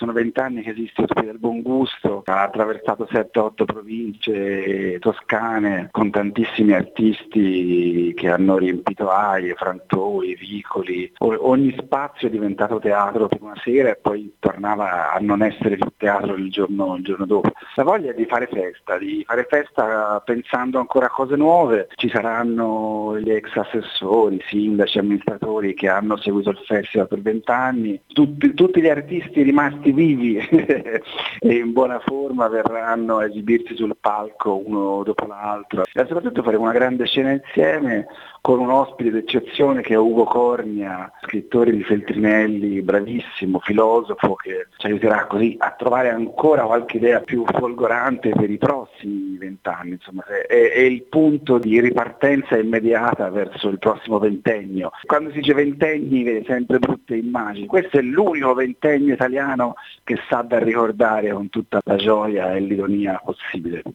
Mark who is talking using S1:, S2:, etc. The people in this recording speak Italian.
S1: sono 20 anni che esiste Utopia del Buon Gusto, ha attraversato 7-8 province toscane con tantissimi artisti che hanno riempito aie, frantoi, vicoli, ogni spazio è diventato teatro per una sera e poi tornava a non essere più teatro il giorno dopo. La voglia è di fare festa pensando ancora a cose nuove. Ci saranno gli ex assessori, sindaci, amministratori che hanno seguito il festival per 20 anni, tutti gli artisti rimasti vivi e in buona forma verranno a esibirsi sul palco uno dopo l'altro e soprattutto faremo una grande scena insieme con un ospite d'eccezione che è Ugo Cornia, scrittore di Feltrinelli, bravissimo, filosofo, che ci aiuterà così a trovare ancora qualche idea più folgorante per i prossimi 20 anni. Insomma, è il punto di ripartenza immediata verso il prossimo ventennio. Quando si dice ventennio vede sempre brutte immagini, questo è l'unico ventennio italiano che sa da ricordare con tutta la gioia e l'ironia possibile.